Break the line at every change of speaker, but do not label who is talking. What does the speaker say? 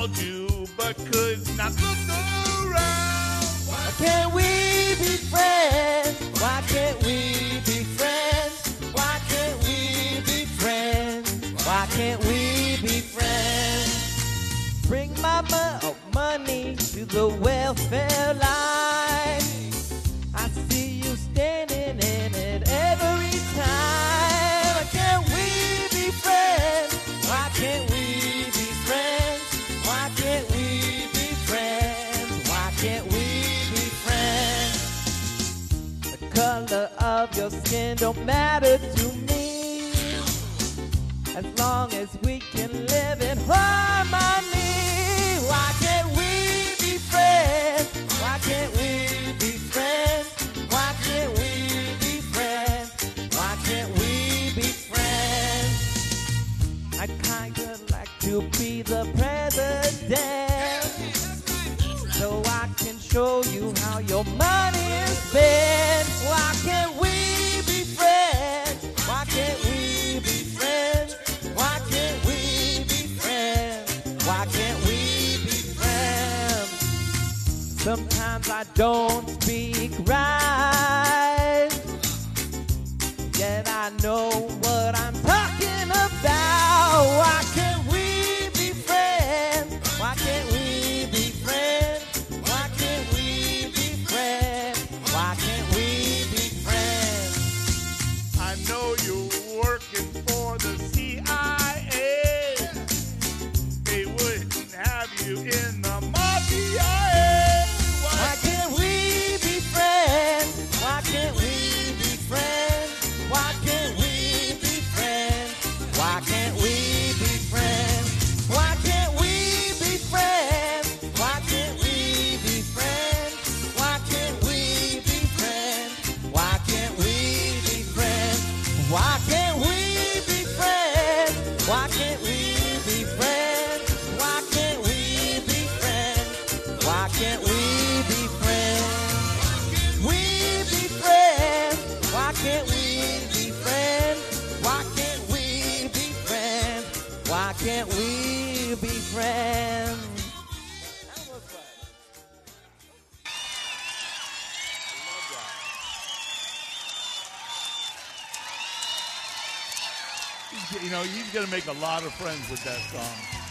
called you, but could not look around.
Why can't we be friends? Why can't we be friends? Why can't we be friends? Why can't we be friends? Bring my money to the welfare line. I see you standing in it every time. Why can't we be friends? Why can't we be friends? Why can't we be friends? Why can't we be friends? The color of your skin don't matter to me, as long as we can live in harmony. Why can't we be friends? Why can't we be friends? Why can't we be friends? Why can't we be friends? I kinda like to be the president, so I can show you how your money is spent. Why can't we be friends? Why can't we be friends? Why can't we be friends? Why can't we be friends? Sometimes I don't speak right, yet I know what I'm talking about. Why can't we be friends? Why can't we be friends? Why can't we be friends? Why can't we be friends?
I know you're working for the CIA. They wouldn't have you in the mafia.
Why can't we be friends? Why can't we be friends? Why can't we be friends? Why can't we be friends? Why can't we be friends? Why can't we be friends? Why can't we be friends? Why can't we be friends? Why can't we be friends? Why can't we be friends? Why can't we be friends? Why can't we be friends? We be friends. Why can't we be friends? Why can't we be friends? Why can't we be friends?
You know, you're going to make a lot of friends with that song.